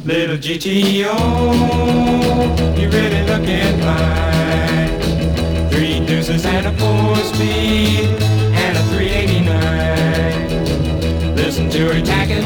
Little GTO, you really looking fine. Three deuces and a four-speed and a 389. Listen to her tacking